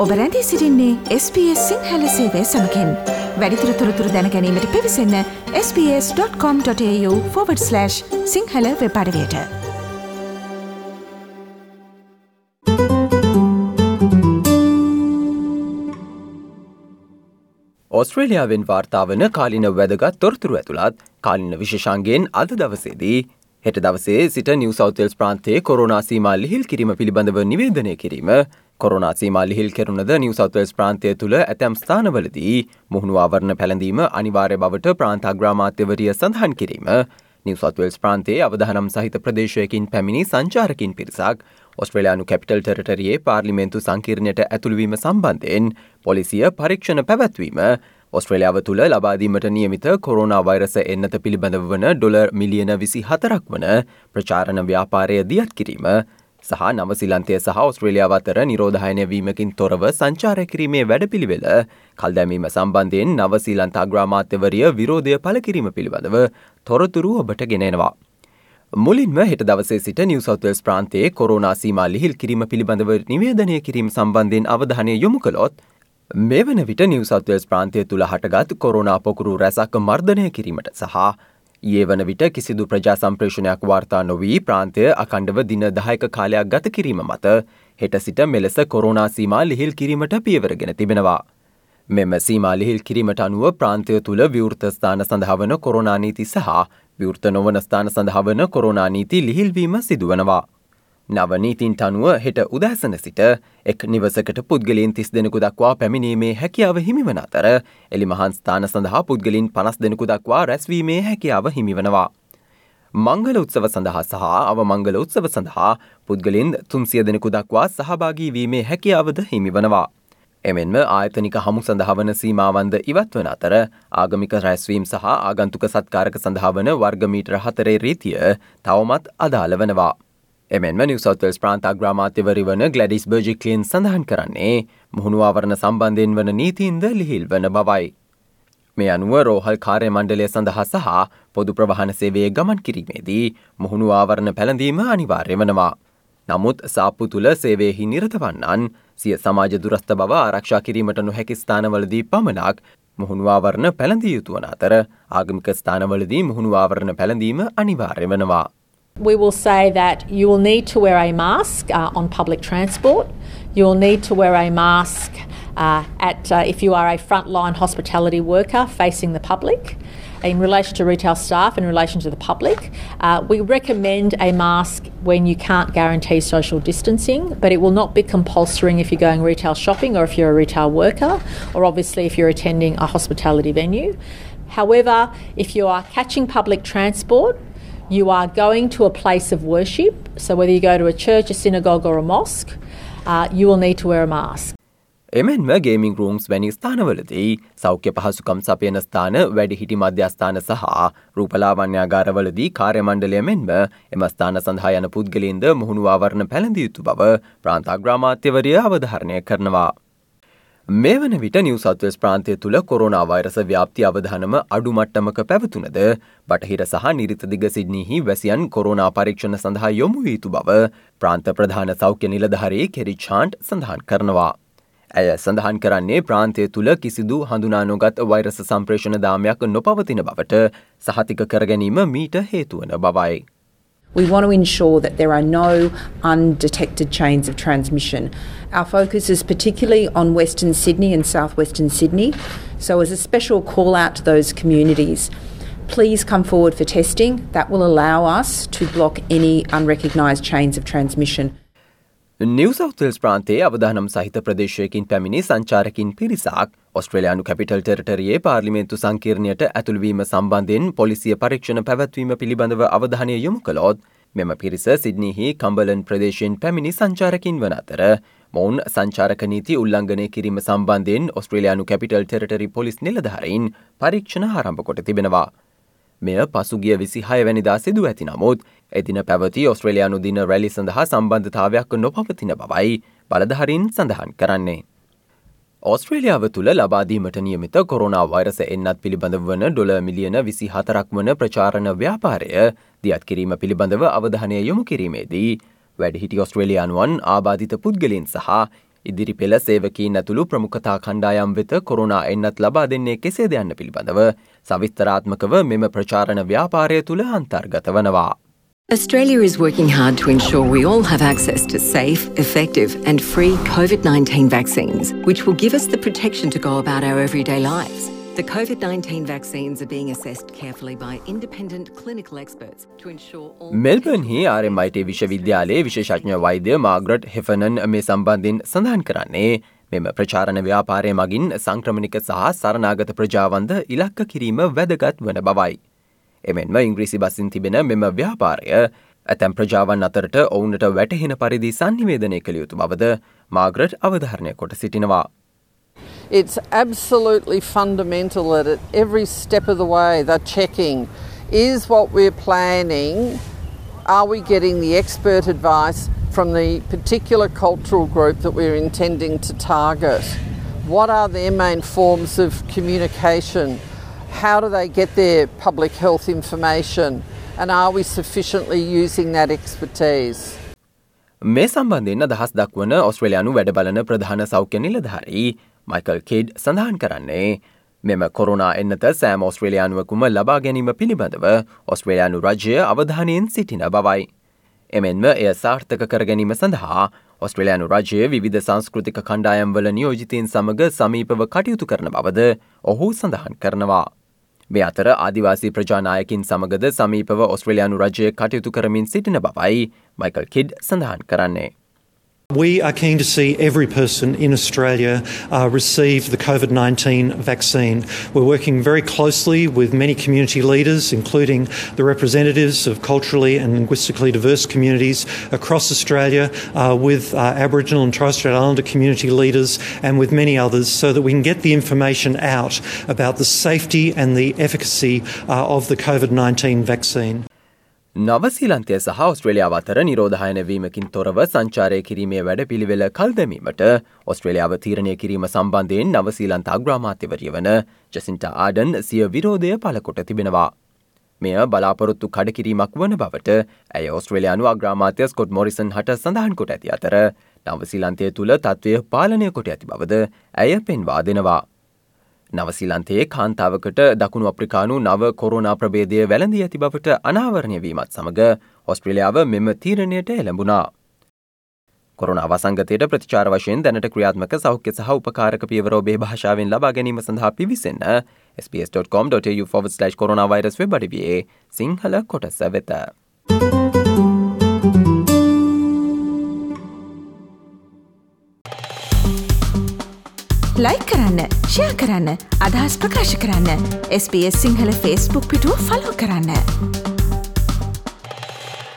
ඔබ රැඳී සිටින්නේ SBS සිංහල සේවය සමගින්. වැඩිදුර තොරතුරු දැන ගැනීමට පිවිසන්න sbs.com.au/සිංහල වෙබ් අඩවියට. ඕස්ට්‍රේලියාවෙන් වාර්තා වන කාලින වැදගත් තොරතුරු ඇතුළත් කාලින විශේෂාංගයෙන් අද දවසේදී හෙට දවසේ සිට නිව් සවුත් වෙල්ස් ප්‍රාන්තයේ කොරෝනා සීමා ලිහිල් කිරීම පිළිබඳව නිවේදනය කිරීම, කොරෝනා සීමා ලිහිල් කෙරුණද නිව් සවුත් වෙල්ස් ප්‍රාන්තය තුළ ඇතැම් ස්ථානවලදී මුහුණු ආවරණ පැළඳීම අනිවාර්ය බවට ප්‍රාන්ත අග්‍රාමාත්‍යවරිය සඳහන් කිරීම, නිව් සවුත් වෙල්ස් ප්‍රාන්තයේ අවදානම් සහිත ප්‍රදේශයකින් පැමිණි සංචාරකින් පිරිසක් ඔස්ට්‍රේලියානු කැපිටල් ටෙරිටරියේ පාර්ලිමේන්තු සංකීර්ණයට ඇතුළුවීම සම්බන්ධයෙන් පොලිසිය පරීක්ෂණ පැවැත්වීම, ඔස්ට්‍රේලියාව තුළ ලබාදීමට නියමිත කොරෝනා වෛරස එන්නත පිළිබඳව වන ඩොලර් මිලියන 24ක් වන ප්‍රචාරණ ව්‍යාපාරය දියත් කිරීම සහ නවසීලන්තය සහ ඔස්ට්‍රේලියාව අතර නිරෝධායනය වීමකින් තොරව සංචාරය කිරීමේ වැඩපිළිවෙල කල්දැමීම සම්බන්ධයෙන් නවසීලන්ත අග්‍රාමාත්‍යවරිය විරෝධය පළ කිරීම පිළිබඳව තොරතුරු ඔබට ගෙනෙනවා. මුලින්ම හෙට දවසේ සිට නිව් සවුත් වෙල්ස් ප්‍රාන්තයේ කොරෝනා සීමා ලිහිල් කිරීම පිළිබඳව නිවේදනය කිරීම සම්බන්ධයෙන් අවධානය යොමු කළොත්, මේ වන විට නිව් සවුත් වෙල්ස් ප්‍රාන්තය තුළ හටගත් කොරෝනා පොකුරු රැසක් මර්ධනය කිරීමට සහ ඊයේ වන විට කිසිදු ප්‍රජා සම්ප්‍රේෂණයක් වාර්තා නොවී ප්‍රාන්තය අඛණ්ඩව දින 10ක කාලයක් ගත කිරීම මත හෙට සිට මෙලෙස කොරෝනා සීමා ලිහිල් කිරීමට පියවරගෙන තිබෙනවා. මෙම සීමා ලිහිල් කිරීමට අනුව ප්‍රාන්තය තුළ විවෘත ස්ථාන සඳහා වන කොරෝනා නීති සහ විවෘත නොවන ස්ථාන සඳහා වන කොරෝනා නීති ලිහිල්වීම සිදුවනවා. නව නීතින්ට අනුව හෙට උදෑසන සිට එක් නිවසකට පුද්ගලයන් 30 දෙනෙකු දක්වා පැමිණීමේ හැකියාව හිමිවන අතර එලිමහන් ස්ථාන සඳහා පුද්ගලයන් 50 දෙනෙකු දක්වා රැස්වීමේ හැකියාව හිමිවනවා. මංගල උත්සව සඳහා සහ අවමංගල උත්සව සඳහා පුද්ගලයන් 300 දෙනෙකු දක්වා සහභාගී වීමේ හැකියාවද හිමිවනවා. එමෙන්ම ආයතනික හමු සඳහා වන සීමාවන්ද ඉවත් වන අතර ආගමික රැස්වීම් සහ ආගන්තුක සත්කාරක සඳහා වන වර්ග මීටර 4 රීතිය තවමත් අදාළ වනවා. එමෙන්ම නිව් සවුත් වෙල්ස් ප්‍රාන්ත අග්‍රාමාත්‍යවරි වන ග්ලැඩිස් බර්ජික්ලියන් සඳහන් කරන්නේ මුහුණු ආවරණ සම්බන්ධයෙන් වන නීතීන්ද ලිහිල් වන බවයි. මේ අනුව රෝහල් කාර්ය මණ්ඩලය සඳහා සහ පොදු ප්‍රවාහන සේවයේ ගමන් කිරීමේදී මුහුණු ආවරණ පැළඳීම අනිවාර්ය වනවා. නමුත් සාප්පු තුළ සේවයෙහි නිරත වන්නන් සිය සමාජ දුරස්ථ බව ආරක්ෂා කිරීමට නොහැකි ස්ථානවලදී පමණක් මුහුණු ආවරණ පැළඳිය යුතු වන අතර ආගමික ස්ථානවලදී මුහුණු ආවරණ පැළඳීම අනිවාර්ය වෙනවා. We will say that you will need to wear a mask on public transport. You will need to wear a mask if you are a frontline hospitality worker facing the public. In relation to retail staff, in relation to the public, we recommend a mask when you can't guarantee social distancing, but it will not be compulsory if you're going retail shopping or if you're a retail worker, or obviously if you're attending a hospitality venue. However, if you are catching public transport, you are going to a place of worship, so whether you go to a church, a synagogue or a mosque, you will need to wear a mask. එමෙන්ම gaming rooms වැනි ස්ථානවලදී සෞඛ්‍ය පහසුකම් සපයන ස්ථාන, වැඩිහිටි මධ්‍යස්ථාන සහ රූපලාවන්‍යාගාරවලදී කාර්ය මණ්ඩලය මෙන්ම එම ස්ථාන සඳහා යන පුද්ගලයන්ද මුහුණු ආවරණ පැළඳිය යුතු බව ප්‍රාන්ත අග්‍රාමාත්‍යවරිය අවධාරණය කරනවා. මේ වන විට නිව් සවුත් වෙල්ස් ප්‍රාන්තය තුළ කොරෝනා වෛරස ව්‍යාප්ති අවධානම අඩු මට්ටමක පැවතුනද බටහිර සහ නිරිත දිග සිඩ්නිහි වැසියන් කොරෝනා පරීක්ෂණ සඳහා යොමු විය යුතු බව ප්‍රාන්ත ප්‍රධාන සෞඛ්‍ය නිලධාරී කෙරි චාන්ට් සඳහන් කරනවා. ඇය සඳහන් කරන්නේ ප්‍රාන්තය තුළ කිසිදු හඳුනා නොගත් වෛරස සම්ප්‍රේෂණ දාමයක් නොපවතින බවට සහතික කර ගැනීම මීට හේතුවන බවයි. We want to ensure that there are no undetected chains of transmission. Our focus is particularly on Western Sydney and Southwestern Sydney. So as a special call out to those communities, please come forward for testing. That will allow us to block any unrecognised chains of transmission. New South Wales ප්‍රාන්තයේ අවදානම් සහිත ප්‍රදේශයකින් පැමිණි සංචාරකින් පිරිසක් ඔස්ට්‍රේලියානු capital ටෙරිටරියේ පාර්ලිමේන්තු සංකීර්ණයට ඇතුළුවීම සම්බන්ධයෙන් පොලිසිය පරීක්ෂණ පැවැත්වීම පිළිබඳව අවධානය යොමු කළොත්, මෙම පිරිස සිඩ්නිහි කම්බර්ලන් ප්‍රදේශයෙන් පැමිණි සංචාරකින් වන අතර මොවුන් සංචාරක නීති උල්ලංඝනය කිරීම සම්බන්ධයෙන් ඔස්ට්‍රේලියානු කැපිටල් ටෙරිටරි පොලිස් නිලධාරීන් පරීක්ෂණ ආරම්භ කොට තිබෙනවා. මෙය පසුගිය 26 වැනිදා සිදු ඇති නමුත් එදින පැවති ඔස්ට්‍රේලියානු දින රැලි සඳහා සම්බන්ධතාවයක් නොපවතින බවයි බලධාරීන් සඳහන් කරන්නේ. ඕස්ට්‍රේලියාව තුළ ලබාදීමට නියමිත කොරෝනා වෛරස එන්නත් පිළිබඳව වන ඩොලර් මිලියන 24ක් වන ප්‍රචාරණ ව්‍යාපාරය දියත් කිරීම පිළිබඳව අවධානය යොමු කිරීමේදී වැඩිහිටි ඔස්ට්‍රේලියානුවන් ආබාධිත පුද්ගලයන් සහ ඉදිරි පෙළ සේවකීන් ඇතුළු ප්‍රමුඛතා කණ්ඩායම් වෙත කොරෝනා එන්නත් ලබා දෙන්නේ කෙසේද යන්න පිළිබඳව සවිස්තරාත්මකව මෙම ප්‍රචාරණ ව්‍යාපාරය තුළ අන්තර්ගත වනවා. Australia is working hard to ensure we all have access to safe, effective and free COVID-19 vaccines, which will give us the protection to go about our everyday lives. The COVID-19 vaccines are being assessed carefully by independent clinical experts to ensure all... Melbourne හි RMIT විශ්වවිද්‍යාලයේ විශේෂඥ වෛද්‍ය Margaret හෙෆනන් මේ සම්බන්ධයෙන් සඳහන් කරන්නේ මෙම ප්‍රචාරණ ව්‍යාපාරය මගින් සංක්‍රමණික සහ සරණාගත ප්‍රජාවන්ද ඉලක්ක කිරීම වැදගත් වන බවයි. එමෙන්ම ඉංග්‍රීසි බසින් තිබෙන මෙම ව්‍යාපාරය ඇතැම් ප්‍රජාවන් අතරට ඔවුනට වැටහෙන පරිදි සංනිවේදනය කළ යුතු බවද මාග්‍රට් අවධාරණය කොට සිටිනවා. It's absolutely fundamental that at every step of the way they're checking, is what we're planning, are we getting the expert advice from the particular cultural group that we're intending to target? What are their main forms of communication? How do they get their public health information? And are we sufficiently using that expertise? මේ සම්බන්ධයෙන් අදහස් දක්වන ඔස්ට්‍රේලියානු වැඩබලන ප්‍රධාන සෞඛ්‍ය නිලධාරී Michael kid සඳහන් කරන්නේ මෙම corona එන්නත සෑම ඔස්ට්‍රේලියානුවකුම ලබා ගැනීම පිළිබඳව ඔස්ට්‍රේලියානු රජය අවධානයෙන් සිටින බවයි. එමෙන්ම එය සාර්ථක කර ගැනීම සඳහා ඔස්ට්‍රේලියානු රජය විවිධ සංස්කෘතික කණ්ඩායම්වල නියෝජිතයින් සමග සමීපව කටයුතු කරන බවද ඔහු සඳහන් කරනවා. මේ අතර ආදිවාසී ප්‍රජානායකින් සමගද සමීපව ඔස්ට්‍රේලියානු රජය කටයුතු කරමින් සිටින බවයි මයිකල් කිඩ් සඳහන් කරන්නේ. We are keen to see every person in Australia receive the COVID-19 vaccine. We're working very closely with many community leaders, including the representatives of culturally and linguistically diverse communities across Australia, with Aboriginal and Torres Strait Islander community leaders and with many others, so that we can get the information out about the safety and the efficacy of the COVID-19 vaccine. නවසීලන්තය සහ ඔස්ට්‍රේලියාව අතර නිරෝධායන වීමකින් තොරව සංචාරය කිරීමේ වැඩ පිළිවෙල කල් දැමීමට ඔස්ට්‍රේලියාව තීරණය කිරීම සම්බන්ධයෙන් නවසීලන්ත අග්‍රාමාත්‍යවරිය වන ජසින්ටා ආඩන් සිය විරෝධය පළකොට තිබෙනවා. මෙය බලාපොරොත්තු කඩකිරීමක් වන බවට ඇය ඔස්ට්‍රේලියානු අග්‍රාමාත්‍ය ස්කොට් මොරිසන් හට සඳහන් කොට ඇති අතර නවසීලන්තය තුළ තත්ත්වය පාලනය කොට ඇති බවද ඇය පෙන්වා දෙනවා. නවසීලන්තයේ කාන්තාවකට දකුණු අප්‍රිකානු නව කොරෝනා ප්‍රභේදය වැළඳී ඇති බවට අනාවරණය වීමත් සමග ඔස්ට්‍රේලියාව මෙම තීරණයට එළඹුණා. කොරෝනා වසංගතයට ප්‍රතිචාර වශයෙන් දැනට ක්‍රියාත්මක සෞඛ්‍ය සහ උපකාරක පියවර ඔබේ භාෂාවෙන් ලබා ගැනීම සඳහා පිවිසෙන්න sbs.com.au/coronavirus වෙබ් අඩවියේ සිංහල කොටස වෙත. ලයික් කරන්න, ෂෙයා කරන්න, අදහස් ප්‍රකාශ කරන්න SBS සිංහල Facebook පිටුව ෆලෝ කරන්න.